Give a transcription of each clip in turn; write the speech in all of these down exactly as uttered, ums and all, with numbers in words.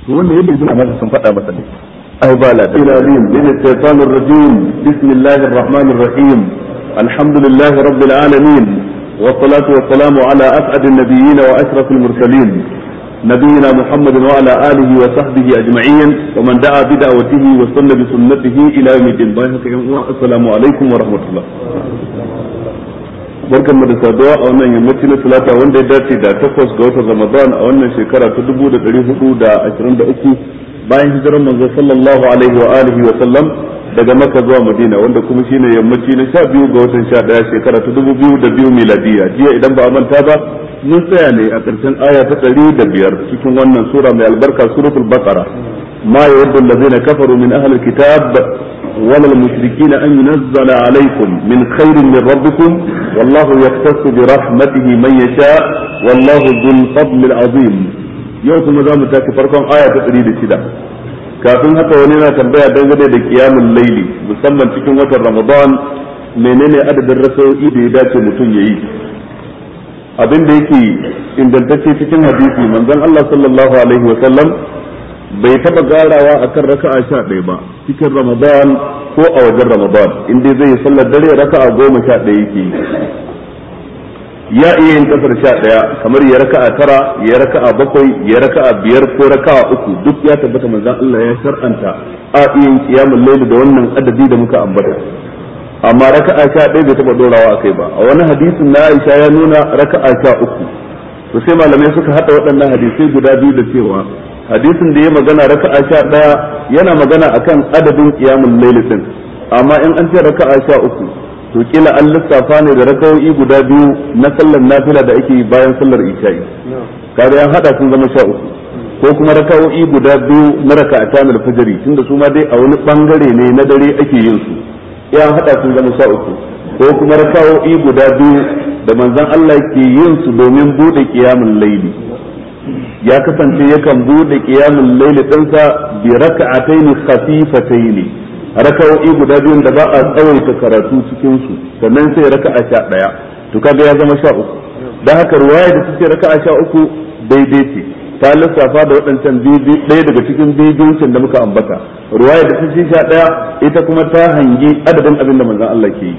wannan yadda ibn Abbas sun faɗa masa ne ai ba la ilahin min ash-shaytanir rajim bismillahir rahmanir rahim alhamdulillahi rabbil alamin والصلاة والسلام على أسعد النبيين وأشرف المرسلين نبينا محمد وعلى آله وصحبه أجمعين ومن دعا بدعوته وسن بسنته إلى يوم الدين. السلام عليكم ورحمة الله. barkan mu da saduwa a wannan yammaci na talata wanda ya dace da takwas ga watan Ramadan a wannan shekara ta dubu da ɗari hudu da ashirin da uku bayan hijirar manzo sallallahu alaihi wa alihi wa sallam daga Makka zuwa Madina, wanda kuma shine yammaci na sha biyu ga watan sha ɗaya shekara ta dubu biyu da biyu miladiya. Jiya idan ba a manta ba mun tsaya ne a ƙarshen aya ta ɗari da biyar cikin wannan sura mai albarka suratul Baqara. ma yawaddu allazina kafaru min ahli alkitab wala almushrikina an yunzala alaykum min khairin min rabbikum wallahu yaqtasu bi rahmatihi man yasha wallahu dhul fadli alazim. yau kuma za mu tafi farkon aya ta ɗari da shida. kafin haka wani yana tambaya dangane da qiyamul laili musamman cikin watan Ramadan, menene adadin raka'o'i da ya dace mutum yayi? abin da yake ingantacce cikin hadisi manzon Allah sallallahu alaihi wa sallam bai taba garawa akan raka'a sha ɗaya ba cikin Ramadan ko a wajen Ramadan, inda zai sallar dare raka'a goma sha ɗaya yake ya iya yin kasar sha ɗaya kamar ya raka'a tara ya raka'a bakwai ya raka'a biyar ko raka'a uku, duk ya tabbata manzon Allah ya shar'anta a iya yin qiyamul layl da wannan adadi da muka ambata. amma raka'a sha ɗaya bai taɓa dorawa akai ba. a wani hadisin na Aisha ya nuna raka'a sha uku. to sai malamai suka hada waɗannan hadisai guda biyu da cewa hadisin da ya magana raka'a sha ɗaya yana magana akan adadin qiyamul layl din, amma in an ce raka'a sha uku to kila an lissafa ne da raka'o'i guda biyu na sallar nafila da ake yi bayan sallar isha'i, kaga an hada sun zama sha uku, ko kuma raka'o'i guda biyu na raka'atan al-fajr tunda su ma dai a wani bangare ne na dare ake yin su, ya hada sun zama sha uku, ko kuma raka'o'i guda biyu da manzon Allah ke yin su domin bude qiyamul layli. ya kasance yakan bude qiyamul layli dinsa bi raka'atayn khafifatayn, raka'o'i guda biyun da ba a tsawaita karatu cikin su, sannan sai raka'a sha daya, to kaga ya zama sha uku. dan haka riwaya da take raka'a sha uku daidai ce, ta lissafa da waɗancan biyu ɗaya daga cikin biyun da muka ambata. riwaya da take sha daya ita kuma ta hangi adadin abin da manzon Allah ke yi.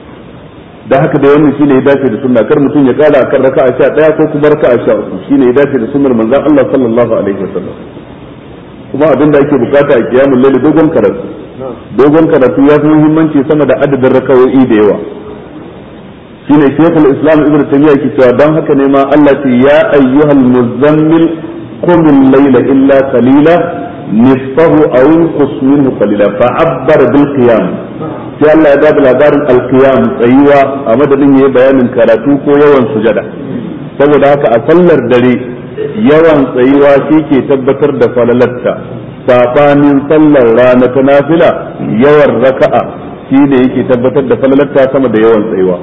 da haka da wannan shine ya dace da sunna, kar mutum ya kara akan raka'a sha daya ko kuma raka'a sha uku, shine ya dace da sunnar manzon Allah sallallahu alaihi wasallam. kuma abin da ake bukata a qiyamul layl dogon karatu dogon karatu ya fi muhimmanci sama da adadin raka'o'i da yawa. shine Sheikhul Islam Ibn Taymiyyah ke cewa dan haka ne ma Allah ce ya ayyuhal muzammil qum al-layla illa qalila nisfahu aw inqus minhu qalila fa'abbar bil qiyam. sai Allah ya bada labarin al-qiyam tsayuwa a madadin yayin bayanin karatu ko yawan sujada. saboda haka a sallar dare yawan tsayuwa shi ke tabbatar da falalarta, sabanin sallar rana ta nafila yawan raka'a shi ne yake tabbatar da falalarta sama da yawan tsayuwa.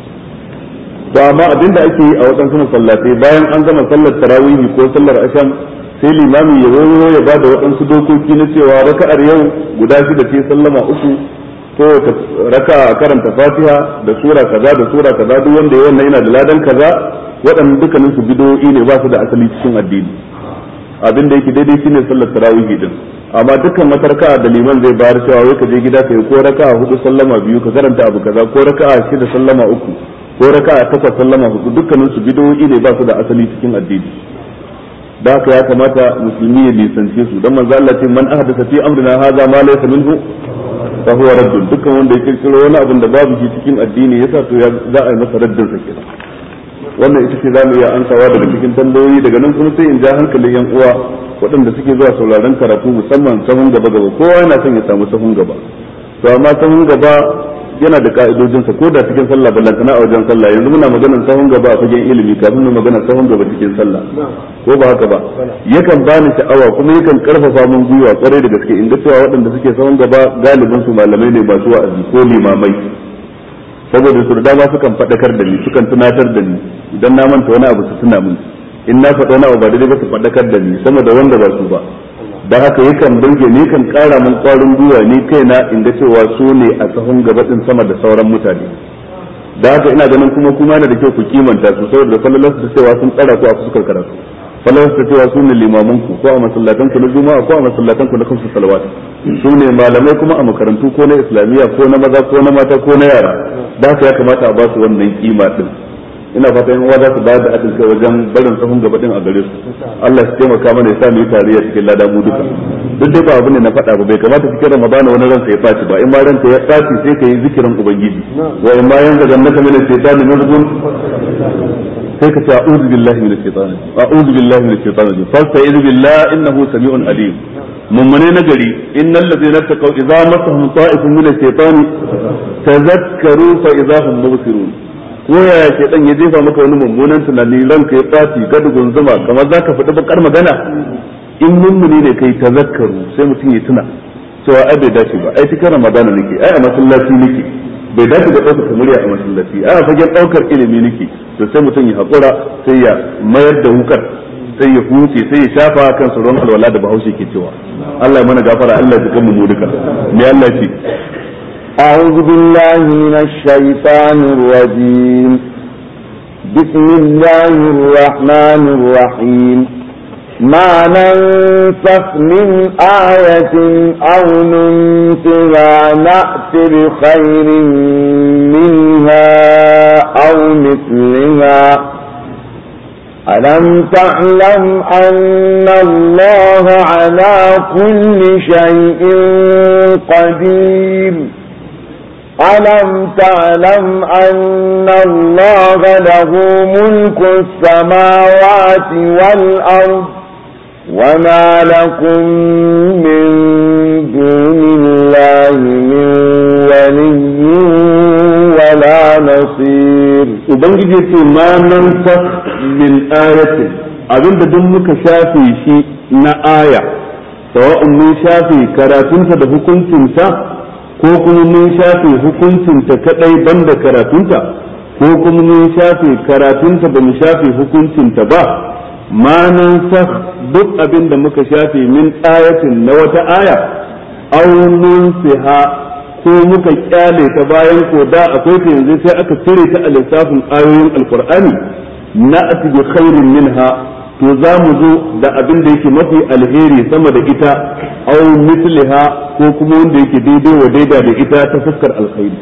to amma abinda ake yi a wadansu masallatai bayan an gama sallar tarawih ko sallar asham sai limami ya wayo ya bada wadansu dokoki na cewa raka'ar yau guda shida ce sallama uku, ko raka'a karanta Fatiha da sura kaza da sura kaza, duk wanda ya wannan yana da ladan kaza. waɗannan dukkanin su bid'o'i ne, ba su da asali cikin addini. abin da yake daidai shine sallar tarawih din, amma dukkan wata raka'a da liman zai bayar cewa wai ka je gida kai ko raka'a hudu sallama biyu ka karanta abu kaza, ko raka'a shida sallama uku, ko raka'a takwas sallama hudu, dukkanin su bid'o'i ne, ba su da asali cikin addini. da haka ya kamata musulmi ya nisance su, dan manzo Allah ce man ahdatha fi amrina hadha ma laysa minhu fa huwa raddun. dukkan wanda ya kirkiro wani abin da babu shi cikin addini yasa to ya za a yi masa raddin sa kenan. wannan ita ce za mu iya ansawa daga cikin tambayoyi. daga nan kuma sai in ja hankalin yan uwa waɗanda suke zuwa sauraron karatu, musamman sahun gaba gaba. kowa yana son ya samu sahun gaba, to amma sahun gaba yana da ka'idojinsa ko da cikin sallah ballantana a wajen sallah. yanzu muna maganar sahun gaba a fagen ilimi kafin mu magana sahun gaba cikin sallah, ko ba haka ba? yakan bani sha'awa kuma yakan karfafa mun gwiwa kwarai da gaske in ga cewa waɗanda suke sahun gaba galibin su malamai ne masu wa'azi ko limamai, saboda su da dama sukan faɗakar da ni, sukan tunatar da ni idan na manta wani abu su tuna min, in na faɗa wani abu ba daidai ba su faɗakar da ni sama da wanda ba su ba. da haka yakan burge ni, kan kara mun kwarin gwiwa ni kaina in ga cewa su ne a sahun gaba din sama da sauran mutane. da haka ina ganin kuma kuma yana da kyau ku kimanta su, saboda fallalar su cewa sun tsara ku a fuskar karatu. falasta cewa su ne limamanku ko a masallatan ku na juma'a ko a masallatan ku na kamsu salawat su ne malamai kuma a makarantu ko na islamiyya ko na maza ko na mata ko na yara da haka ya kamata a ba su wannan kima din ina fata yan uwa za su bayar da haɗin kai wajen barin sahun gaba din a gare su Allah ya taimaka mana ya sa mu yi tarayya cikin lada mu duka duk dai ba abin da na faɗa ba bai kamata cikin Ramadan wani ranka ya faci ba in ma ranka ya faci sai ka yi zikirin ubangiji wa in ma yanzu gannaka min shaytanin nazgun sai ka ce a'udhu billahi minash shaitani a'udhu billahi minash shaitani fasta'iz billahi innahu sami'un alim mummune nagari innal ladzina taqaw idza massahum ta'ifun minash shaitani tadhakkaru fa idza hum mubsirun ko ya ke dan ya jefa maka wani mummunan tunani ranka ya fati ga dugun zuma kamar zaka faɗi bakar magana in mummuni ne kai tazakkaru sai mutum ya tuna cewa ai bai dace ba ai cikin ramadana nake ai a masallaci nake bai dace da ɗaukar murya a masallaci ai a fagen ɗaukar ilimi nake to sai mutum ya haƙura sai ya mayar da wukar sai ya huce sai ya shafa kan sauran alwala da bahaushe ke cewa Allah ya mana gafara Allah ya jikan mu duka me Allah ya ce أعوذ بالله من الشيطان الرجيم بسم الله الرحمن الرحيم ما ننسخ من آية أو ننسها نأت بخير منها أو مثلها ألم تعلم أن الله على كل شيء قدير ألم تعلم أن الله له ملك السماوات والأرض وما لكم من دون الله من ولي ولا نصير وبنجي ما ننسخ من آية abinda duk muka shafe shi na aya sawa'un mun shafe karatunta da hukuncinta ko kuma mun shafe hukuncinta kadai banda karatunta ko kuma mun shafe karatunta ba mu shafe hukuncinta ba ma nan sa duk abin da muka shafe min ayatin na wata aya aw nunsiha ko muka kyale ta bayan ko da akwai ta yanzu sai aka cire ta a lissafin ayoyin alqur'ani na'ati bi khairin minha to za mu zo da abin da yake mafi alheri sama da ita aw misliha ko kuma wanda yake daidai wa daida da ita ta fuskar alkhairi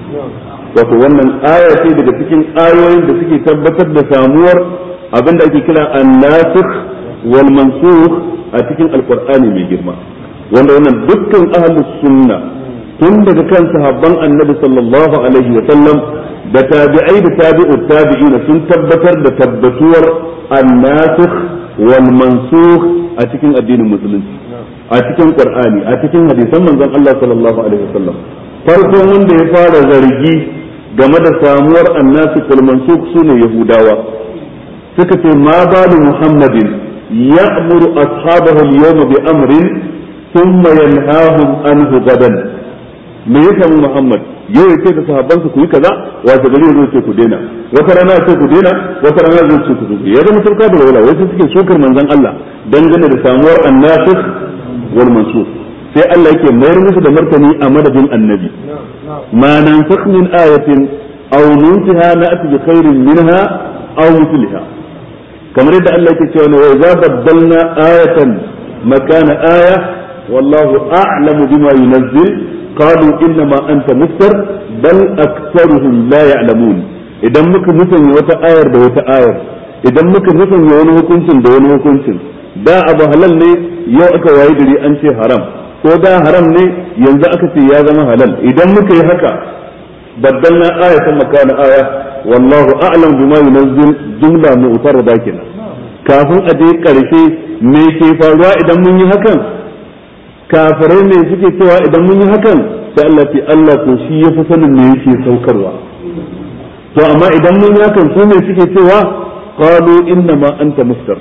wato wannan aya ce daga cikin ayoyin da suke tabbatar da samuwar abin da ake kira an-nasikh wal mansukh a cikin alqur'ani mai girma wanda wannan dukkan ahlus sunna tun daga kan sahabban annabi sallallahu alaihi wa sallam da tabi'ai da tabi'ut tabi'ina sun tabbatar da tabbatuwar an-nasikh wal mansukh a cikin addinin musulunci a cikin qur'ani a cikin hadisan manzon Allah sallallahu alaihi wa sallam farko wanda ya fara zargi game da samuwar an-nasikh wal mansukh sune yahudawa suka ce ma balu muhammadin ya'muru ashabahu al-yawma bi amrin thumma yanhahum anhu gadan me yasa muhammad yau ya ce da sahabbansa ku yi kaza wata gari ya zo ce ku daina wata rana ce ku daina wata rana zai ce ku daina ya zama turka da wala wai suke sukar manzon Allah dangane da samuwar annasikh wal mansukh sai Allah yake mayar musu da martani a madadin annabi ma nansakh min ayatin aw nunsiha na'ti bi khairin minha aw mithliha kamar yadda Allah yake cewa wa idza baddalna ayatan makana aya wallahu a'lamu bima yunazzil قالوا إنما أنت مفتر بل أكثرهم لا يعلمون idan muka musanya wata ayar da wata ayar idan muka musanya wani hukuncin da wani hukuncin da abu halal ne yau aka wayi dare an ce haram ko da haram ne yanzu aka ce ya zama halal idan muka yi haka baddalna ayatan makana aya wallahu a'lam bima yunazzil jumla mu'tarada kenan kafin a je karshe me ke faruwa idan mun yi hakan kafirai ne suke cewa idan mun yi hakan sai Allah ce Allah ko shi ya fi sanin me yake saukarwa to amma idan mun yi hakan su ne suke cewa qalu inna ma anta muftar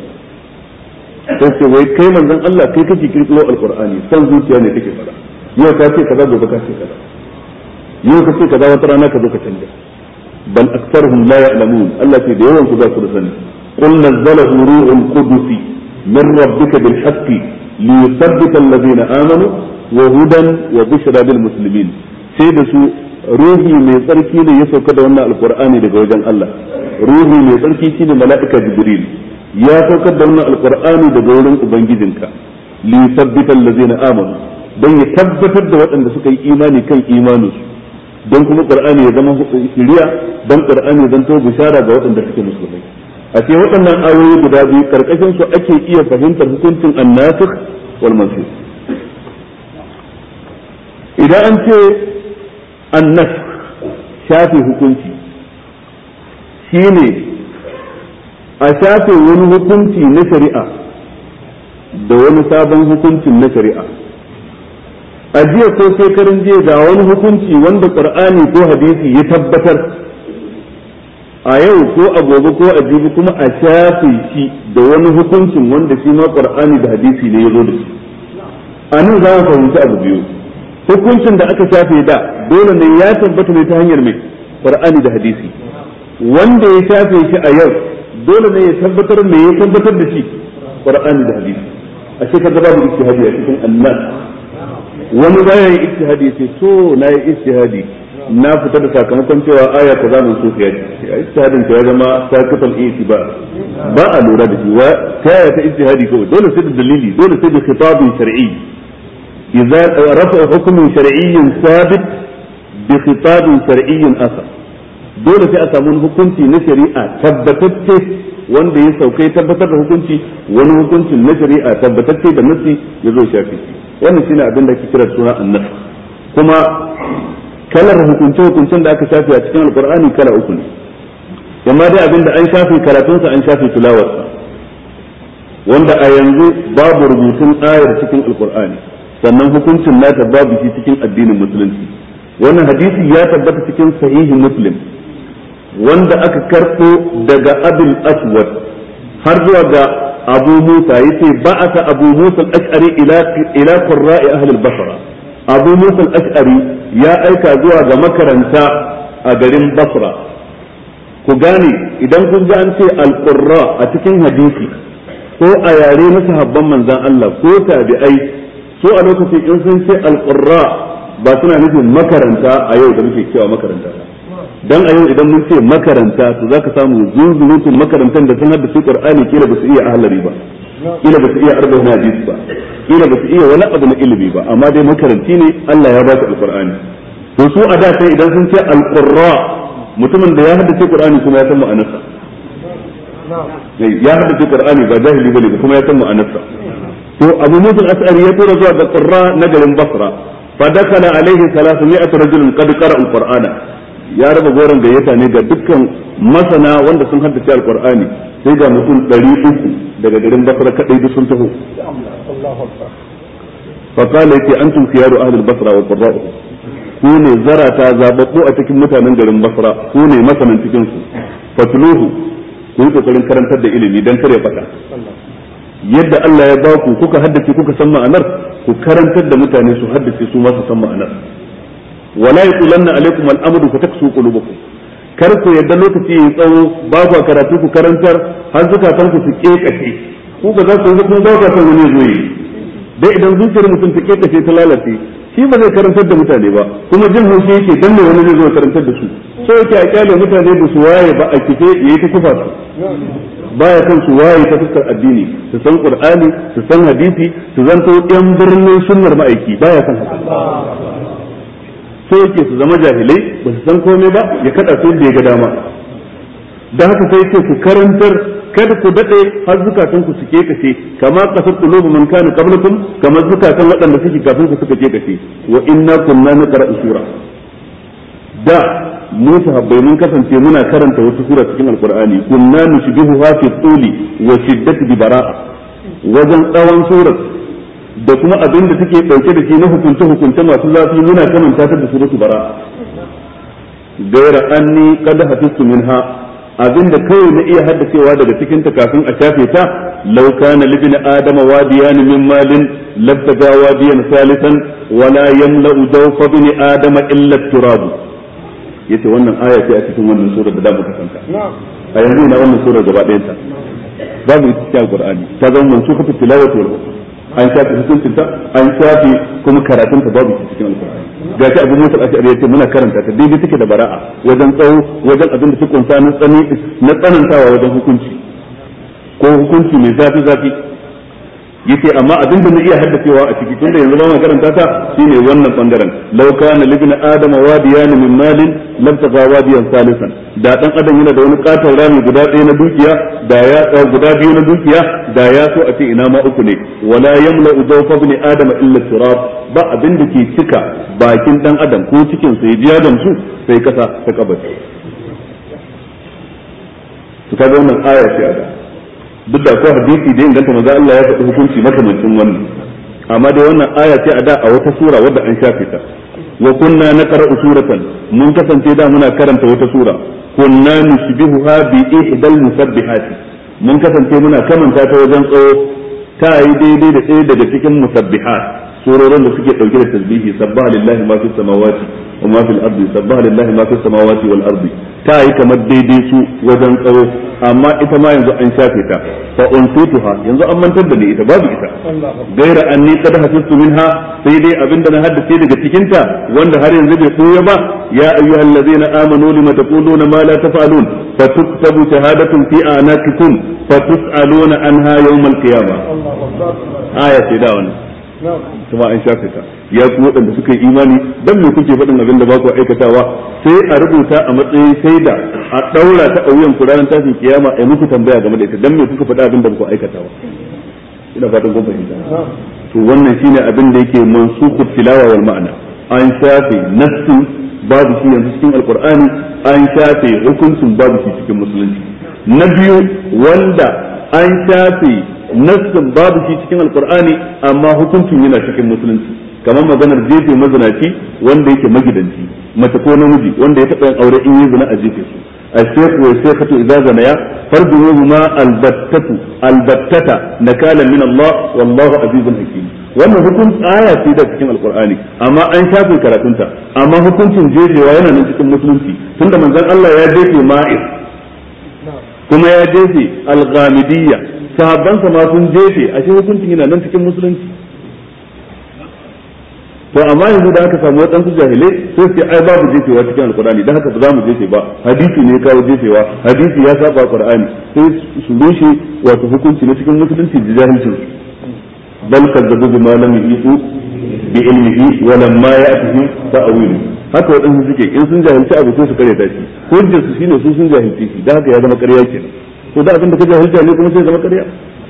sai ce wai kai manzon Allah kai kake kirkiro alqur'ani san zuciya ne kake fara yau ka ce kaza gobe ka ce kaza yau ka ce kaza wata rana ka zo ka canja bal aktharuhum la ya'lamun Allah ce da yawan ku za ku da sani qul nazzalahu ruhul qudus min rabbika bil haqqi ليثبت الذين آمنوا وهدى وبشرى للمسلمين sai da su ruhi mai tsarki ne ya sauka da wannan alqur'ani daga wajen Allah ruhi mai tsarki shine mala'ika jibril ya saukar da wannan alqur'ani daga wurin ubangijinka li yuthabbita allazina amanu dan ya tabbatar da waɗanda suka yi imani kan imaninsu don kuma qur'ani ya zama shiriya don qur'ani ya zanto bishara ga waɗanda suke musulmai. A ce waɗannan ayoyi guda biyu karkashin su ake iya fahimtar hukuncin annasikh wal mansukh. Idan an ce annasikh shafe hukunci shine a shafe wani hukunci na shari'a da wani sabon hukuncin na shari'a. A jiya ko shekarun jiya ga wani hukunci wanda qur'ani ko hadisi ya tabbatar, a yau ko a gobe ko a jibi kuma a shafe shi da wani hukuncin wanda shi ma qur'ani da hadisi ne ya zo da shi. A nan za mu fahimci abu biyu. Hukuncin da aka shafe da dole ne ya tabbata ne ta hanyar mai qur'ani da hadisi. Wanda ya shafe shi a yau dole ne ya tabbatar me ya tabbatar da shi qur'ani da hadisi. A shekar da babu ijtihadi a cikin annas. Wani baya yi ijtihadi sai to na yi ijtihadi na fita da sakamakon cewa aya kaza mun so ya ji ijtihadin ta ya zama sakitan itibar ba a lura da shi wa kaya ta ijtihadi kawai dole sai da dalili dole sai da khitabin shar'i idza rafa hukmun shar'iyyin sabit bi khitabin shar'iyyin akhar dole sai a samu hukunci na shari'a tabbatacce wanda ya saukai tabbatar da hukunci wani hukuncin na shari'a tabbatacce da nasi ya zo shafi wannan shine abin da ake kira suna annas. Kuma kalar hukunce hukuncen da aka shafe a cikin alqur'ani kala uku ne, amma dai abin da an shafe karatunsa an shafe tilawarsa, wanda a yanzu babu rubutun ayar cikin alqur'ani sannan hukuncin nata babu shi cikin addinin musulunci. Wannan hadisi ya tabbata cikin sahihin muslim wanda aka karɓo daga abul aswad har zuwa ga abu musa yace ba'atha abu musa al-ash'ari ila ila qurra'i ahli al-basra. abu musa al-ash'ari ya aika zuwa ga makaranta a garin basra. Ku gane idan kun ji an ce al-qurra a cikin hadisi ko a yare na sahabban manzon Allah ko tabi'ai so a lokacin in sun ce al-qurra ba suna nufin makaranta a yau da muke cewa makaranta dan a yau idan mun ce makaranta to zaka samu zunzurutun makarantan da sun haddace Qur'ani kila ba su iya ahlari ba kila ba su iya arba'in hadis ba kila ba su iya wani abu na ilimi ba amma dai makaranti ne Allah ya ba su alqur'ani. To su a da sai idan sun ce alqurra mutumin da ya haddace Qur'ani kuma ya san ma'anarsa ya haddace Qur'ani ba jahili bane kuma ya san ma'anarsa. To Abu Musa al-Ash'ari ya tura zuwa ga Qurra na garin Basra fa dakala alaihi thalathmi'atu rajulin qad qara'u al-Qur'ana ya raba goron gayyata ne ga dukkan masana wanda sun haddace alqur'ani sai ga mutum ɗari uku daga garin Basra kadai duk sun taho. fa qala yake antum khiyaru ahli al-Basra wa qurra'u ku ne zarata zababbu a cikin mutanen garin Basra ku ne masanan cikin su fatluhu ku yi kokarin karantar da ilimi dan kare fata yadda Allah ya ba ku kuka haddace kuka san ma'anar ku karantar da mutane su haddace su ma su san ma'anar. wala yulanna alaikum al-amru fataksu qulubukum kar ku yadda lokaci yayi tsawo ba ku karatu ku karantar har zukatan ku su kekace ku ba za ku yi kuma ba ku san wani zoyi dai idan zuciyar mutum ta kekace ta lalace shi ba zai karantar da mutane ba kuma jin haushi yake dan ne wani zai zo karantar da su so yake a kyale mutane ba su waye ba a kife yayi ta kufa su baya kan su waye ta fuskar addini su san qur'ani su san hadisi su zanto yan birnin sunnar ma'aiki baya kan haka sai yake su zama jahilai ba su san komai ba ya kada su da ya ga dama. Da haka sai yake ku karantar kada ku dade har zukatan ku suke kace kama qasat qulubu man kana qablakum kama zukatan wadanda suke kafin ku suka ke kace wa inna kunna naqra'u sura da mu sahabbai mun kasance muna karanta wata sura cikin alqur'ani kunna nushbihu fi tuli wa shiddati bi bara'a wajen tsawon surar da kuma abin da take dauke da shi na hukunce hukunce masu zafi muna kamanta ta da suratu bara gaira anni qad hafiztu minha abin da kai na iya haddacewa daga cikin ta kafin a shafe ta law kana libni adama wadiyan min malin labtaga wadiyan salisan wala yamla'u dawfa bin adama illa turab yace wannan aya ce a cikin wannan sura da da muka kanta a yanzu ina wannan sura gaba ɗayan ta babu ita cikin alqur'ani ta zama mansukatu tilawati wal hukm an shafi hukuncin ta an shafi kuma karatun ta babu cikin alqur'ani ga shi Abu Musa al-Ash'ari yace muna karanta ta daidai take da bara'a wajen tsawo wajen abin da take kunsa na tsani na tsanantawa wajen hukunci ko hukunci mai zafi zafi yace amma abin da na iya haddacewa a ciki tunda yanzu ba mu karanta ta shine wannan bangaren law kana libna adama wadiyan min malin lam taqa wadiyan salisan da dan adam yana da wani katon rami guda ɗaya na dukiya da ya guda biyu na dukiya da ya so a ce ina ma uku ne wala yamla jawfa ibn adama illa turab ba abin da ke cika bakin dan adam ko cikin sa ya ji adam su sai kasa ta kabari to kaga wannan aya ce a da duk da ko hadisi da inganta manzo Allah ya faɗi hukunci makamancin wannan amma dai wannan aya ce a da a wata sura wadda an shafe ta wa kunna naqra'u suratan mun kasance da muna karanta wata sura kunna nushbihuha bi ihdal musabbihat mun kasance muna kamanta ta wajen tsawo ta yi daidai da ɗaya daga cikin musabbihat surorin da suke dauke da tasbihi sabbaha lillahi ma fis samawati wa ma fil ardi sabbaha lillahi ma fis samawati wal ardi ta yi kamar daidai su wajen tsawo amma ita ma yanzu an shafe ta fa unsituha yanzu an mantar da ni ita babu ita gaira anni qad hasistu minha sai dai abinda na haddace daga cikin ta wanda har yanzu bai koya ba ya ayyuhallazina amanu lima taquluna ma la taf'alun fatuktabu shahadatun fi anaqikum fatus'aluna anha yawmal qiyamah aya ce da wannan kuma an shafe ta ya ku waɗanda suka yi imani dan me kuke faɗin abin da ba ku aikatawa sai a rubuta a matsayin shaida a ɗaura ta a wuyan ku ranar tashin kiyama a muku tambaya game da ita dan me kuka faɗa abin da ba ku aikatawa ina fatan kun fahimta to wannan shine abin da yake mansukhu tilawa wal ma'ana an shafe nassin babu shi yanzu cikin alqur'ani an shafe hukuncin babu shi cikin musulunci na biyu wanda an shafe nassin babu shi cikin alqur'ani amma hukuncin yana cikin musulunci kamar maganar jefe mazinaci wanda yake magidanci mace ko namiji wanda ya taɓa yin aure in yi zina a jefe su الشيخ والشيخة إذا زنيا فرجموهما البتة البتة نكالا من الله والله عزيز حكيم wannan hukun aya ce da cikin alqur'ani amma an shafe karatunta amma hukuncin jefewa yana nan cikin musulunci tunda manzon Allah ya jefe ma'is kuma ya jefe al-ghamidiyya sahabbansa ma sun jefe ashe hukuncin yana nan cikin musulunci to amma yanzu da aka samu wadansu jahilai sai sai ai babu jefewa cikin alqur'ani dan haka ba za mu jefe ba hadisi ne kawo jefewa hadisi ya saba qur'ani sai su rushe wato hukunci ne cikin musulunci da jahilcin bal kazzabu bima lam yuhitu bi ilmihi wa lamma ya'tihi ta'wilu haka wadansu suke in sun jahilci abu sai su kare ta shi hujjar su shine su sun jahilci shi dan haka ya zama ƙarya kenan to da abin da ka jahilta ne kuma sai zama ƙarya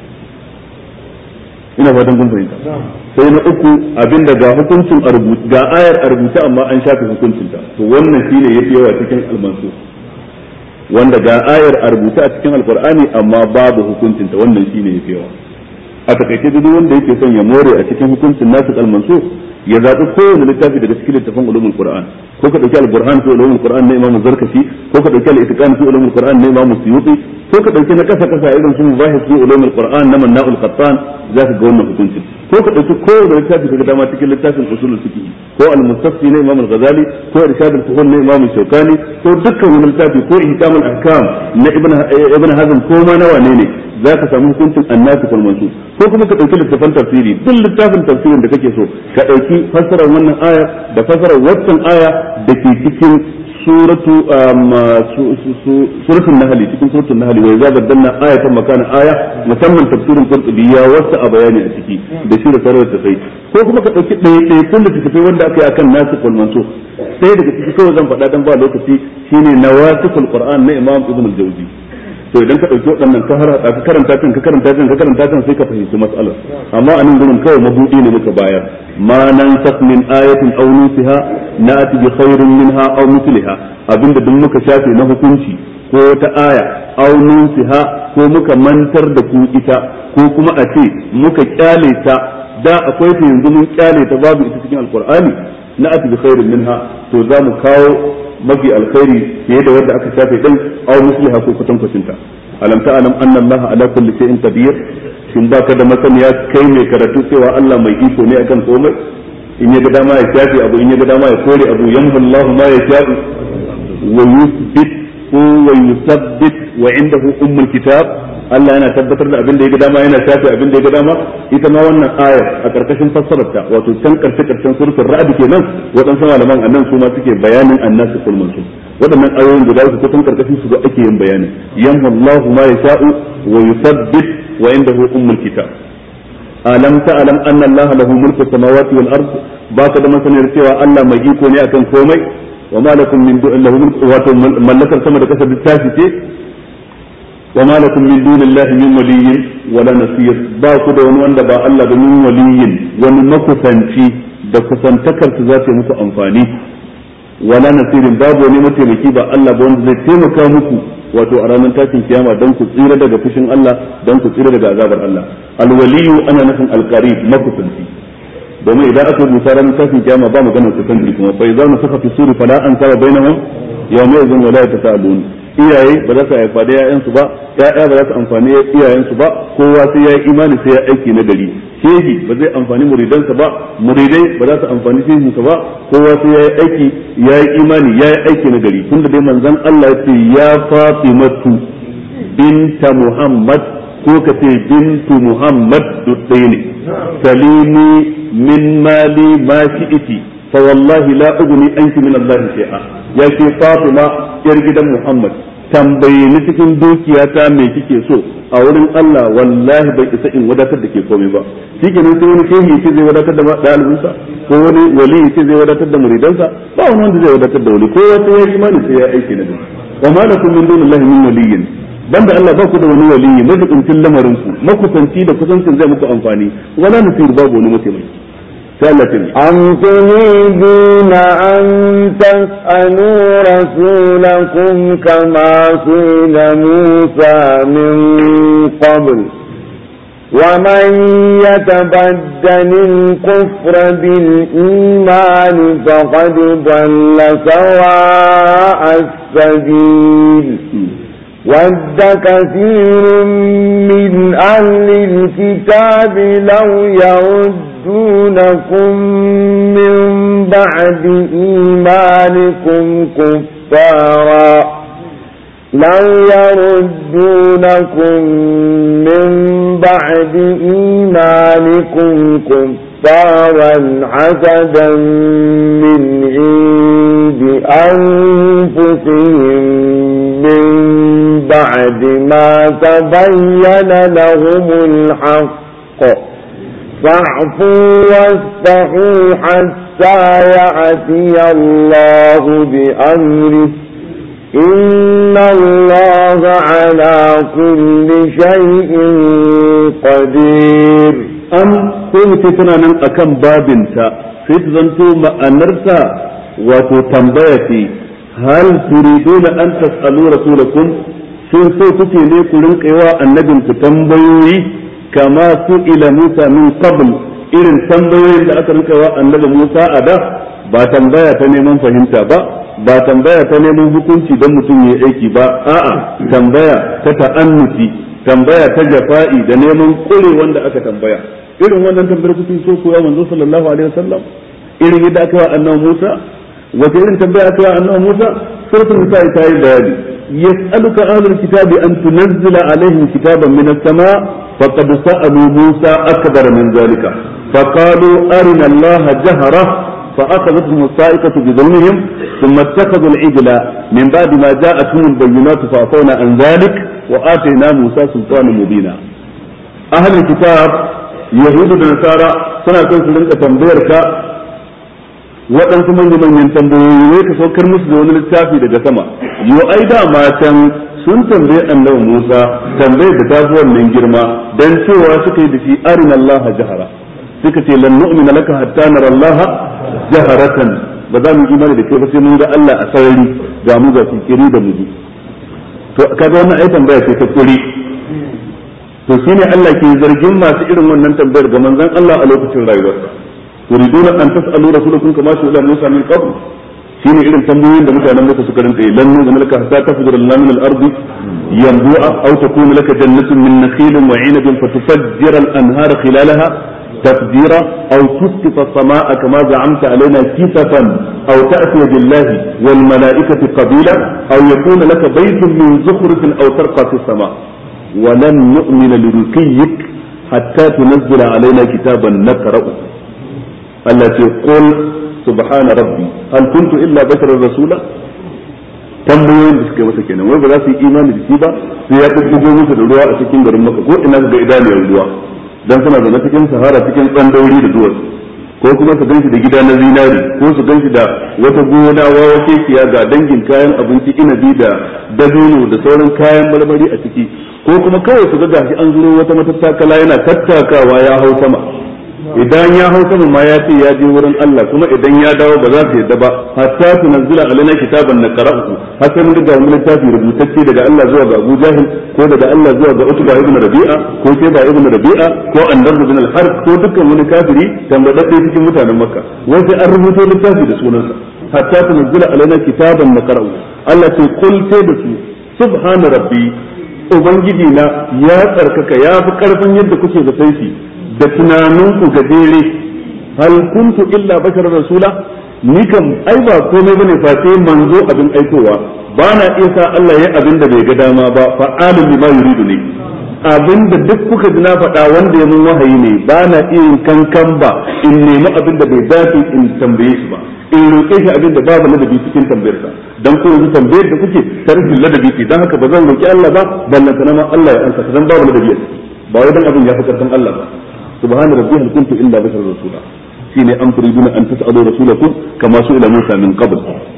ina fatan kun fahimta sai na uku abinda ga hukuncin ga ayar a rubuce amma an shafe hukuncinta to wannan shine yafi yawa cikin almansu wanda ga ayar a rubuce a cikin alqur'ani amma babu hukuncinta wannan shine yafi yawa a takaice duk wanda yake son ya more a cikin hukuncin nasu almansu ya zaɓi kowane littafi daga cikin littafin ulumul qur'an ko ka dauki al-burhan fi ulumul qur'an na imamu zarkashi ko ka dauki al-itqan fi ulumul qur'an na imamu suyuti ko ka dauki na kasa kasa irin su mubahis fi ulumul qur'an na manna'ul qattan zaka ga wannan hukuncin ko ka dauki kowane littafi daga dama cikin littafin usulul fiqh ko al-mustafi na imamu al-ghazali ko irshad al-fuhul na imamu shawkani ko dukkan wani littafi ko ihkam al-ahkam na ibn ibn hazm ko ma na wane ne zaka samu hukuncin annabi wal mansukh ko kuma ka dauki littafin tafsiri duk littafin tafsirin da kake so ka dauki fassarar wannan aya da fassarar wannan aya da ke cikin suratu suratul nahl cikin suratul nahl wa idza badalna ayatan makana aya musamman tafsirin qurtubi ya wasa a bayani a ciki da shi da sarar ta sai ko kuma ka dauki ɗaya ɗaya kun da tafi wanda aka yi akan nasu wal mansukh sai daga ciki kawai zan faɗa dan ba lokaci shine nawasikul qur'an na imam ibn al-jawzi to idan ka dauki waɗannan ka harada ka karanta kan ka karanta kan ka karanta kan sai ka fahimci mas'alar amma anan gurin kawai mabudi ne muka bayar ma nan min ayatin aw nusiha na'ti bi khairin minha aw mithliha abinda duk muka shafe na hukunci ko ta aya aw nusiha ko muka mantar da ku ita ko kuma a ce muka kyale ta da akwai ta yanzu mun kyale ta babu ita cikin alqur'ani na'ti bi khairin minha to za mu kawo mafi alkhairi fiye da wanda aka shafe din aw misliha ko kutan kucinta alam ta'lam anna allaha ala kulli shay'in qadir shin baka da masaniya kai mai karatu cewa Allah mai iko ne akan komai in ya ga dama ya shafe abu in ya ga dama ya kore abu yamhu Allahu ma yasha'u wa yuthbit wa yuthabbit wa indahu ummul kitab Allah yana tabbatar da abin da ya ga dama yana shafe abin da ya ga dama ita ma wannan ayar a karkashin fassararta wato can karshe karshen suratul ra'd kenan wadansu malaman annan su ma suke bayanin annasu kul mansukh wadannan ayoyin guda uku kan karkashin su ake yin bayani yamhu Allahu ma yasha'u wa yuthabbit wa indahu ummul kitab alam ta'lam anna Allah lahu mulku samawati wal ard baka da masanin cewa Allah mai iko ne akan komai wa ma lakum min dunihi mulku wa mallakar sama da kasa littafi ce wa ma lakum min dunillahi min waliyyin wala nasir ba ku da wani wanda ba Allah ba min waliyyin wani makusanci da kusantakar su za ta muku amfani wala nasirin babu wani mataimaki ba Allah ba wanda zai taimaka muku wato a ranar tashin kiyama don ku tsira daga fushin Allah don ku tsira daga azabar Allah alwaliyu ana nufin alqarib makusanci domin idan aka rubuta ranar tashin kiyama ba magana kusanci kuma fa idza nufiqa fi suri fala ansara bainahum yawma idhin wala yatasaalun iyaye ba za su haifa da yayansu ba yaya ba za su amfani iyayensu ba kowa sai ya yi imani sai ya aiki na gari shehi ba zai amfani muridansa ba muridai ba za su amfani shehinsa ba kowa sai ya yi aiki ya yi imani ya yi aiki na gari tunda dai manzon Allah ya ce ya Fatimatu binta Muhammad ko ka ce bintu Muhammad duk ɗaya ne salimi min mali ma shi'iti fa wallahi la ugni anki min Allah shay'a ya ce Fatima yar gidan Muhammad tambaye ni cikin dukiyata me kike so a wurin Allah wallahi bai isa in wadatar da ke komai ba shikenan sai wani shehi yace zai wadatar da dalibinsa ko wani wali yace zai wadatar da muridansa ba wani wanda zai wadatar da wali ko wata ya imani sai ya aiki na duk wa ma lakum min dunillahi min waliyyin banda Allah ba ku da wani wali majibincin lamarin ku makusanci da kusancin zai muku amfani wala nasir babu wani mataimaki أم تريدون أن تسألوا رسولكم كما سئل موسى من قبل ومن يتبدل الكفر بالإيمان فقد ضل سواء السبيل ود كثير من أهل الكتاب لو يردونكم من بعد إيمانكم كفارا لو يردونكم من بعد إيمانكم كفارا حسدا من عند أنفسهم من بعد ما تبين لهم الحق فاعفوا واصفحوا حتى يأتي الله بأمره إن الله على كل شيء قدير أم كنت تنانا أكم بابنتا فتزنتو ما أنرتا وتتنبيتي هل تريدون أن تسألوا رسولكم sun so kuke ne ku rinka yawa annabin ku tambayoyi kama su ila Musa min qabl irin tambayoyin da aka rinka yawa annabi Musa a da ba tambaya ta neman fahimta ba ba tambaya ta neman hukunci don mutum ya aiki ba a'a tambaya ta ta'annuti tambaya ta jafa'i da neman kure wanda aka tambaya irin wannan tambayar kuke so ku ya manzo sallallahu alaihi wasallam irin yadda aka wa annabi Musa wace irin tambaya aka wa annabi Musa suratul nisa ta yi bayani يسألك أهل الكتاب أن تنزل عليهم كتابا من السماء فقد سألوا موسى أكبر من ذلك فقالوا أرنا الله جهرة فأخذتهم الصائقة بظلمهم ثم اتخذوا العجل من بعد ما جاءتهم البينات فأعطونا عن ذلك وآتينا موسى سلطانا مبينا أهل الكتاب يهود ونصارى سنة تنسلنك تنبيرك waɗansu manya-manyan tambayoyi ne ka saukar musu da wani littafi daga sama yau ai da matan sun tambaye annabi Musa tambayar da tafi wannan girma dan cewa suka yi da shi arina Allah jahara suka ce lan nu'mina laka hatta nara Allah jaharatan ba za mu imani da kai ba sai mun ga Allah a sarari ga mu ga fikiri da mu to kaga wannan ai tambaya ce ta kuri to shine Allah ke zargin masu irin wannan tambayar ga manzon Allah a lokacin rayuwarsa turiduna an tas'alu rasulakum kama su'ila Musa min qabl shine irin tambayoyin da mutanen Makka suka rinka yi lan nuzina laka hatta tafjura lana min al-ardi yanbu'a aw takuna laka jannatun min nakhilin wa 'inabin fatufajjira al-anhara khilalaha tafjira aw tusqita as-samaa'a kama za'amta 'alaina kisafan aw ta'tiya billahi wal mala'ikati qabila aw yakuna laka baytun min zukhrifin aw tarqa fi as-samaa' wa lan nu'mina liruqiyyik hatta tunzila 'alaina kitaban naqra'u Allah ce qul subhana rabbi hal kuntu illa basharar rasula tambayoyin da suka masa kenan wai ba za su yi imani da shi ba sai ya dubbugo musu da ruwa a cikin garin Makka ko ina ga idaniyar ruwa dan suna zaune cikin sahara cikin tsandauri da duwatsu ko kuma su ganshi da gida na zinari ko su ganshi da wata gona wawa kekiya ga dangin kayan abinci inabi da dabino da sauran kayan marmari a ciki ko kuma kawai su ga gashi an zuro wata matattakala yana tattakawa ya hau sama idan ya hau sama ma ya ce ya je wurin Allah kuma idan ya dawo ba za su yadda ba hatta tunzila alaina kitaban naqra'uhu har sai mun ga mun littafi rubutacce daga Allah zuwa ga Abu Jahil ko daga Allah zuwa ga Utba ibn Rabi'a ko Shayba ibn Rabi'a ko Andar ibn al-Harb ko dukkan wani kafiri tambadadde cikin mutanen Makka wai sai an rubuto littafi da sunansa hatta tunzila alaina kitaban naqra'uhu Allah ce kul sai da su subhana rabbi ubangiji na ya tsarkaka ya fi karfin yadda kuke da sai da tunaninku gajere hal kuntu illa bashar rasula ni kam ai ba komai bane face manzo abin aikowa ba na iya sa Allah ya abin da bai ga dama ba fa alim bima yuridu ne abin da duk kuka ji na faɗa wanda ya mun wahayi ne ba na iya yin kankan ba in nemi abin da bai dace in tambaye shi ba in roƙe shi abin da babu ladabi cikin tambayarsa dan ko yanzu tambayar da kuke tarfin ladabi ce dan haka ba zan roƙi Allah ba ballantana ma Allah ya ansa dan babu ladabi ba wai dan abin ya fi karfin Allah ba subhana rabbi hal kuntu illa bashar rasula shine an turiduna an tas'alu rasulakum kama su ila Musa min qabl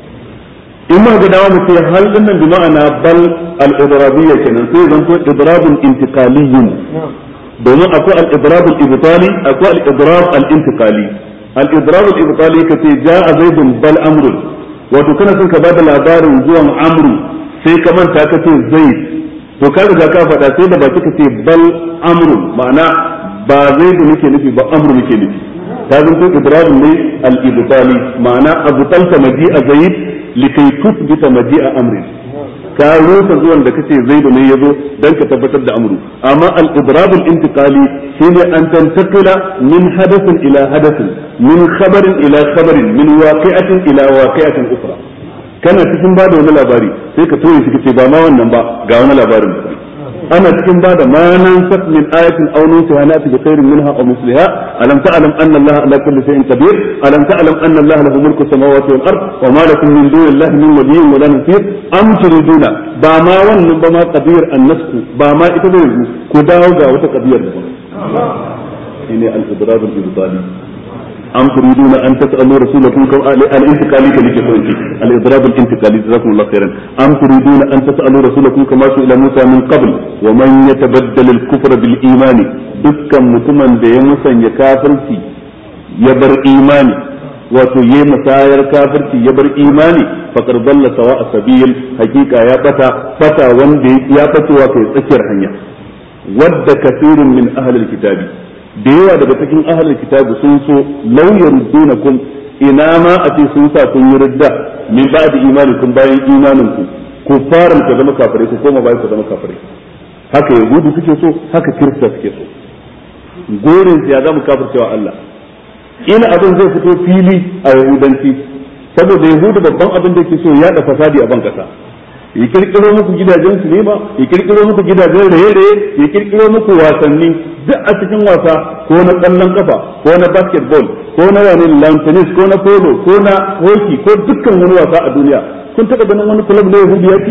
in ma ga dawo mutai hal din nan bi ma'ana bal al idrabiyya kenan sai zan ko idrabun intiqaliyyun domin akwai al idrab al ibtali akwai al idrab al intiqali al idrab al ibtali kace jaa zaidun bal amrun wato kana son ka bada labarin zuwan amru sai ka manta kace zaid to ka riga ka faɗa sai da baki kace bal amrun ma'ana ba zai da nake nufi ba amru nake nufi ta zanto idrabun ne al-ibtali ma'ana abtalta maji'a zaid likai tuthbita maji'a amri ka rusa zuwan da kace zaidu ne yazo dan ka tabbatar da amru amma al-idrabul intiqali shine an tantaqila min hadathin ila hadathin min khabarin ila khabarin min waqi'atin ila waqi'atin ukhra kana cikin bada wani labari sai ka toye shi kace ba ma wannan ba ga wani labarin ana cikin bada ma nan sak min ayatin aw nusiha nati bi khairin minha aw misliha alam ta'lam anna allaha ala kulli shay'in qadir alam ta'lam anna allaha lahu mulku samawati wal ard wa ma lakum min dunillahi min waliyyin wa la nasir am turiduna ba ma wannan ba ma qadir an-nasku ba ma ita ne ku dawo ga wata qadiyar da shine al-idrab al-ibtali am turiduna an tas'alu rasulakum kam al-intiqali kalike kunti al-idrab al-intiqali jazakumullahu khairan am turiduna an tas'alu rasulakum kama su'ila Musa min qabl wa man yatabaddal al-kufra bil iman dukkan mutumin da ya musanya kafirci ya bar imani wato yayi musayar kafirci ya bar imani faqad dalla sawa'a sabil hakika ya bata fata wanda ya fatowa kai tsakiyar hanya wadda kathirun min ahli al-kitabi da yawa daga cikin ahlul kitabi sun so law yardunakum ina ma a ce sun sa kun yi ridda min ba'di imanikum bayan imaninku ku fara ku zama kafirai ku koma bayan ku zama kafirai haka yahudu suke so haka kirista suke so gorin ya zama kafircewa Allah ina abin zai fito fili a yahudanci saboda yahudu babban abin da yake so ya da fasadi a ban kasa ya kirkiro muku gidajen sinima ya kirkiro muku gidajen raye-raye ya kirkiro muku wasanni duk a cikin wasa ko na kallon kafa ko na basketball ko na wani lawn tennis ko na polo ko na hockey ko dukkan wani wasa a duniya kun taɓa ganin wani club na yahudi ya ci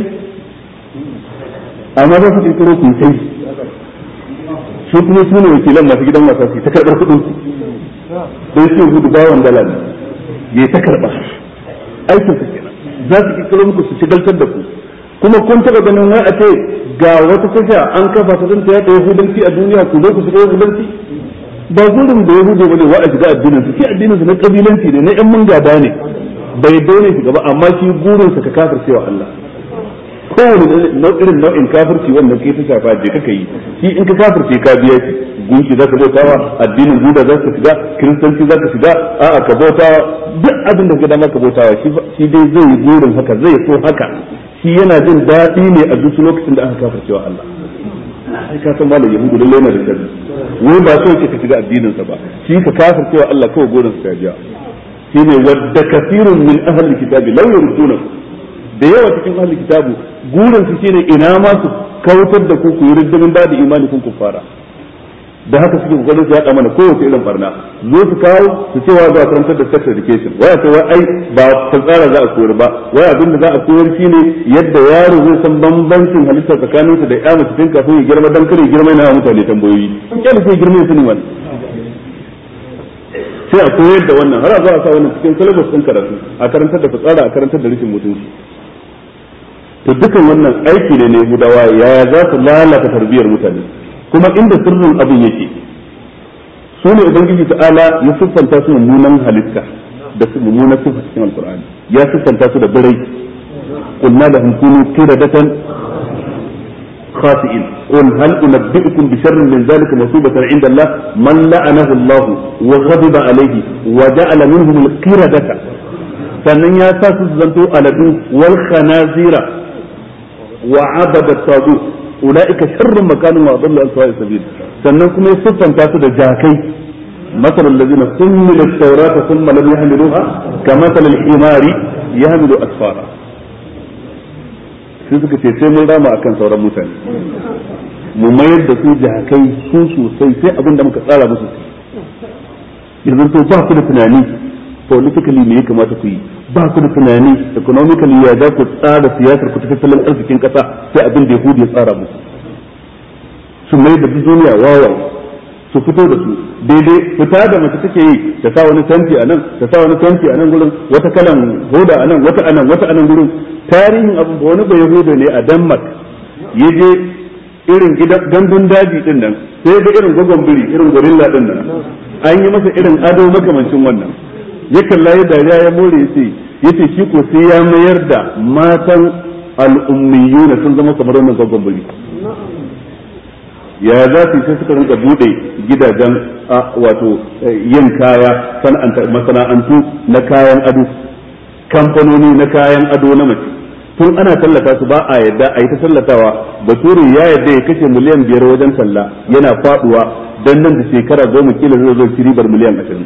amma za su kirkiro ku sai su kuma su ne wakilan masu gidan wasa su ta karɓar kuɗin su don su yahudu bawan dala ne ya ta karɓa aikin su kenan za su kirkiro muku su shigaltar da ku kuma kun taba ganin wai a ce ga wata tasha an kafa ta zanta yadda yahudanci a duniya ku zo ku shiga yahudanci ba gurin da yahudi bane wa a shiga addinin su shi addinin su na kabilanci ne na yan mun gada ne bai dole shiga ba amma shi gurin sa ka kafircewa Allah kowane nau'in nau'in kafirci wannan kai ta shafa je kaka yi shi in ka kafirce ka biya shi gunki zaka bautawa addinin buda zaka shiga kiristanci zaka shiga a'a ka bautawa duk abin da ka dama ka bautawa shi dai zai yi gurin haka zai so haka shi yana jin daɗi ne a duk lokacin da aka kafircewa Allah sai ka san malam yahudu lalle yana da sharri wai ba so yake ka shiga addinin sa ba shi ka kafircewa Allah kawai gurin sa biya shine wadda kathirun min ahli kitabi law yurduna da yawa cikin ahli kitabu gurin su shine ina ma su kautar da ku ku yi riddamin da imani kun kufara da haka suke kokarin su yaɗa mana kowace irin barna zo su kawo su cewa za a karantar da sex education waya ce wai ai ba tsara za a koyar ba wai abin da za a koyar shine yadda yaro zai san bambancin halitta tsakanin su da ya mace tun kafin ya girma dan kare girma yana mutane tambayoyi in kyale sai girma su ne wannan sai a koyar da wannan har a zo a sa wannan cikin syllabus din karatu a karantar da fitsara a karantar da rashin mutunci to dukan wannan aiki ne na Yahudawa yaya za su lalata tarbiyyar mutane kuma inda sirrin abin yake su ne ubangiji ta'ala ya siffanta su mummunan halitta da su mummunan sifa cikin alqur'ani ya siffanta su da birai qulna lahum kunu qiradatan khasi'in qul hal unabbi'ukum bi sharrin min dhalika masubatan 'inda Allah man la'anahu Allah wa ghadiba alayhi wa ja'ala minhum al-qiradata sannan ya sa su zanto aladu wal khanazira wa 'abada at-tagut ulaika sharrun makanan wa adallu an sawa'i sabil sannan kuma ya siffanta su da jakai مثل الذين حملوا التوراة ثم لم يحملوها كمثل الحمار يحمل أسفارا sai suka ce sai mun rama akan sauran mutane mu mayar da su jakai su sosai sai abin da muka tsara musu yanzu to ba ku da tunani politically me ya kamata ku yi ba ku da tunani economically ya za ku tsara siyasar ku ta tattalin arzikin kasa sai abin da Yahudi ya tsara musu su mai da duniya wawaye su fito da su daidai fita da mace take yi ta sa wani tanti a nan ta sa wani tanti a nan gurin wata kalan hoda a nan wata anan wata anan gurin tarihin abu ba wani ba Yahuda ne a Denmark yaje irin gidan gandun daji din nan sai da irin gogon biri irin gorilla din nan an yi masa irin ado makamancin wannan ya kalla ya dariya ya more yace yace shi ko sai ya mayar da matan al'ummiyuna sun zama kamar wannan gogon biri ya za su sai suka rinka bude gidajen wato yin kaya masana'antu na kayan ado kamfanoni na kayan ado na mace tun ana tallata su ba a yadda a yi ta tallatawa bature ya yadda ya kashe miliyan biyar wajen talla yana faduwa dan nan da shekara goma kila zai zo ribar miliyan ashirin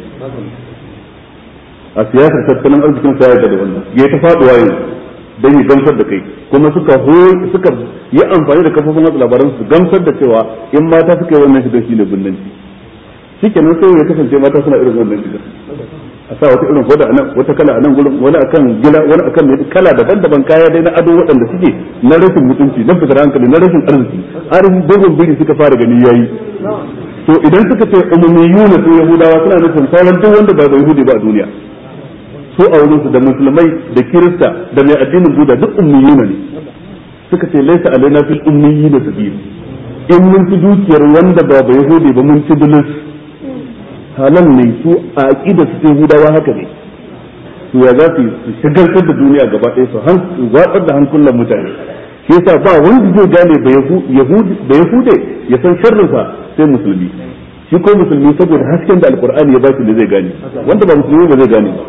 a siyasar tattalin arzikin sa ya yadda da wannan ya ta faduwa yanzu dan yi gamsar da kai kuma suka suka yi amfani da kafofin watsa labaran su gamsar da cewa in mata suka yi wannan shigar shine binnanci shikenan sai ya kasance mata suna irin wannan shigar a sa wata irin hoda anan wata kala anan gurin wani akan gila wani akan mai kala daban-daban kaya dai na ado waɗanda suke na rashin mutunci na fitar hankali na rashin arziki arin dogon biri suka fara gani yayi to idan suka ce umumiyuna su yahudawa suna nufin sauran duk wanda ba yahudi ba a duniya su a wurin su da musulmai da kirista da mai addinin buda duk ummiyuna ne suka ce laisa alaina fil ummiyina sabil in mun ci dukiyar wanda ba ba yahudi ba mun ci bilis halan ne su a aqida su ce hudawa haka ne to ya za su shagaltar da duniya gaba ɗaya su han watsar da hankulan mutane shi yasa ba wanda zai gane ba yahudi da yahude ya san sharrinsa sai musulmi shi ko musulmi saboda hasken da alqur'ani ya ba shi ne zai gane wanda ba musulmi ba zai gane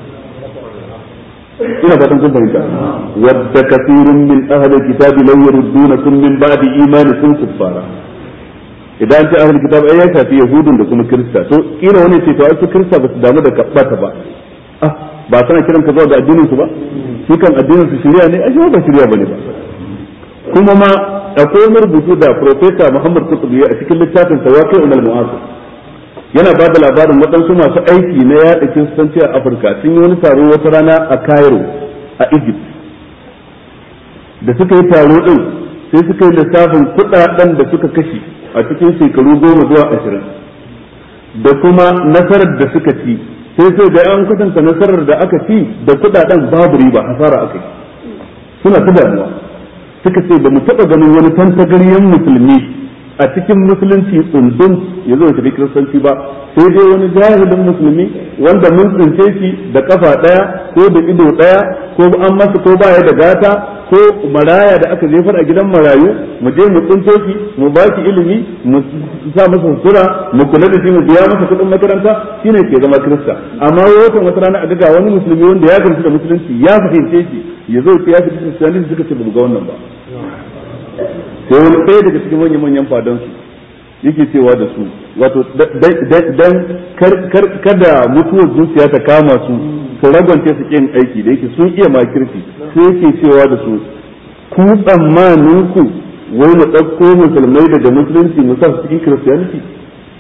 ina fatan kun fahimta wadda kathirun min ahli kitabi law yurdunakum min ba'di imanikum kuffara idan ta ahli kitab ai ya shafi yahudun da kuma kirista to kila wani ce to ai su kirista ba su damu da kabbata ba ah ba sana kiran ka zuwa ga addinin su ba su kan addinin su shari'a ne ai ba shari'a bane ba kuma ma akwai rubutu da professor Muhammad Qutbi a cikin littafin Tawaqi'ul Mu'asir yana ba da labarin waɗansu masu aiki na yaɗa kiristanci a Afirka sun yi wani taro wata rana a Cairo a Egypt da suka yi taro ɗin sai suka yi lissafin kuɗaɗen da suka kashe a cikin shekaru goma zuwa ashirin da kuma nasarar da suka ci sai sai da an kwatanta nasarar da aka ci da kuɗaɗen babu riba hasara aka yi suna ta damuwa suka ce ba mu taɓa ganin wani tantagaryen musulmi a cikin musulunci tsundun ya zo shiga kiristanci ba sai dai wani jahilin musulmi wanda mun tsince shi da kafa daya ko da ido daya ko an masa ko baya da gata ko maraya da aka jefar a gidan marayu mu je mu tsinto shi mu ba shi ilimi mu sa masa sutura mu kula da shi mu biya masa kuɗin makaranta shine ke zama kirista amma wata wata rana a ga wani musulmi wanda ya gamsu da musulunci ya fahimce shi ya zo ya fi kiristanci suka ce ba mu ga wannan ba sai wani ɗaya daga cikin manyan manyan fadansu yake cewa da su wato dan kada mutuwar zuciya ta kama su su ragwance su kin aiki da yake sun iya makirci sai yake cewa da su ku tsammanin ku wai mu ɗauko musulmai daga musulunci mu sa su cikin kiristiyaniti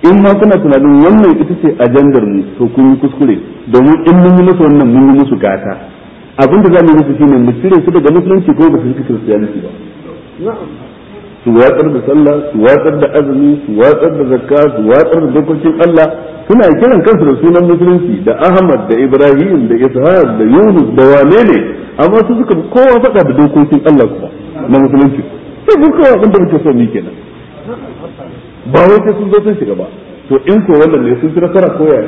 in ma kuna tunanin wannan ita ce ajandar mu to kun yi kuskure, domin in mun yi musu wannan mun yi musu gata. Abin da za mu yi musu shine mu cire su daga musulunci ko ba su yi kiristiyanci ba, su watsar da sallah, su watsar da azumi, su watsar da zakka, su watsar da dokokin Allah. Suna kiran kansu da sunan musulunci, da Ahmad, da Ibrahim, da Ishaq, da Yunus, da wane ne, amma su suka kowa faɗa da dokokin Allah kuma na musulunci. Sai mun kowa abin da muke so mu kenan, ba wai sai sun zo sun shiga ba. To in ko wannan ne sun fi nasara ko yaya?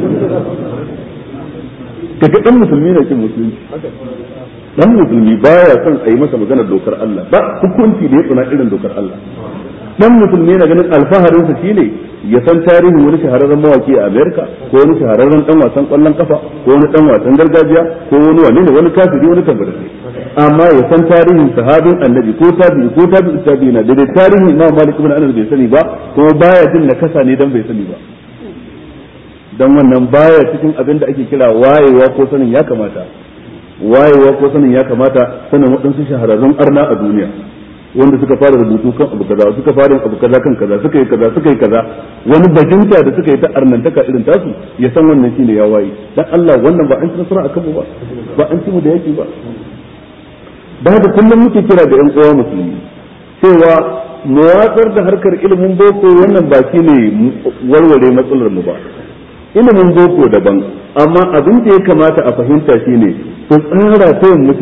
Kaga dan musulmi na kin musulunci, dan musulmi baya son a yi masa magana dokar Allah, ba hukunci da ya tsuna irin dokar Allah. Dan musulmi na ganin alfaharin sa shine ya san tarihin wani shahararren mawaki a America, ko wani shahararren dan wasan kwallon kafa, ko wani dan wasan gargajiya, ko wani wani ne wani kafiri wani tabbata. Amma ya san tarihin sahabin Annabi ko tabi'i ko tabi'i tabi'ina da tarihin Imam Malik ibn Anas bai sani ba, ko baya jin nakasa ne dan bai sani ba. Dan wannan baya cikin abin da ake kira wayewa ko sanin ya kamata. Wayewa ko sanin ya kamata sanin waɗansu shahararrun arna a duniya wanda suka fara rubutu kan abu kaza, suka fara yin abu kaza kan kaza, suka yi kaza suka yi kaza, wani bajinta da suka yi ta arnantaka irin tasu, ya san wannan shine ya waye. Dan Allah wannan ba an ci nasara akan mu ba, ba an ci mu da yaki ba. Da haka kullum muke kira da ƴan uwa musulmi cewa mu watsar da harkar ilimin boko, wannan ba shine warware matsalar mu ba. Ilimin boko daban, amma abin da ya kamata a fahimta shine ku tsara ta